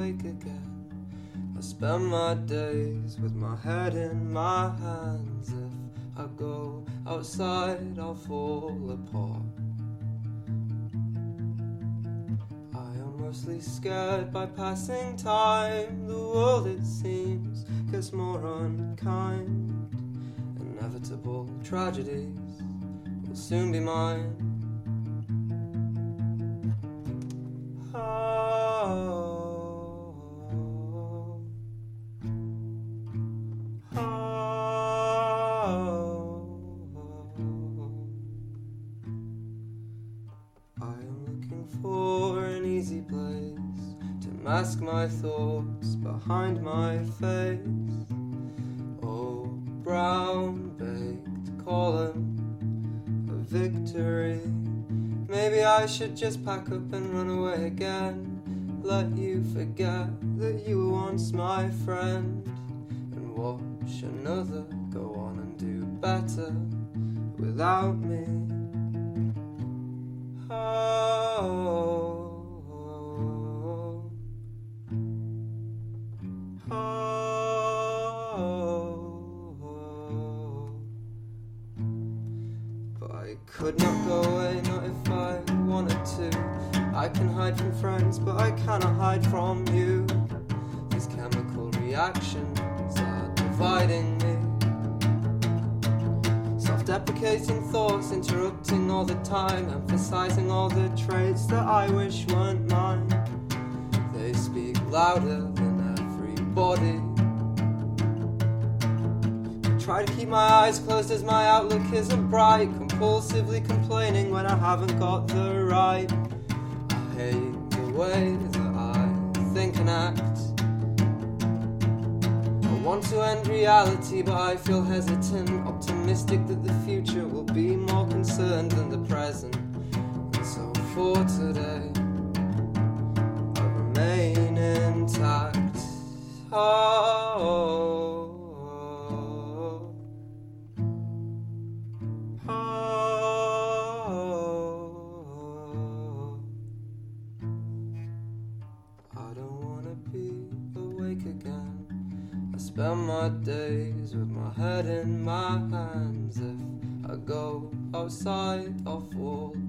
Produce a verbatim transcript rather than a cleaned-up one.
awake again. I spend my days with my head in my hands. If I go outside, I'll fall apart. I am mostly scared by passing time. The world, it seems, gets more unkind. Inevitable tragedies will soon be mine. Oh. For an easy place to mask my thoughts behind my face. Oh, brown baked column of victory. Maybe I should just pack up and run away again. Let you forget that you were once my friend, and watch another go on and do better without me. Oh, oh, oh. But I could not go away, not if I wanted to. I can hide from friends, but I cannot hide from you. These chemical reactions are dividing me. Self-deprecating thoughts interrupting all the time, emphasizing all the traits that I wish weren't mine. They speak louder than everybody. I try to keep my eyes closed as my outlook isn't bright, compulsively complaining when I haven't got the right. I hate the way that I think and act. I want to end reality, but I feel hesitant, optimistic that the future will be more concerned than the present. And so for today, I remain intact. Oh, oh, oh. I don't wanna be awake again. I spend my days with my head in my hands. If I go outside, I'll fall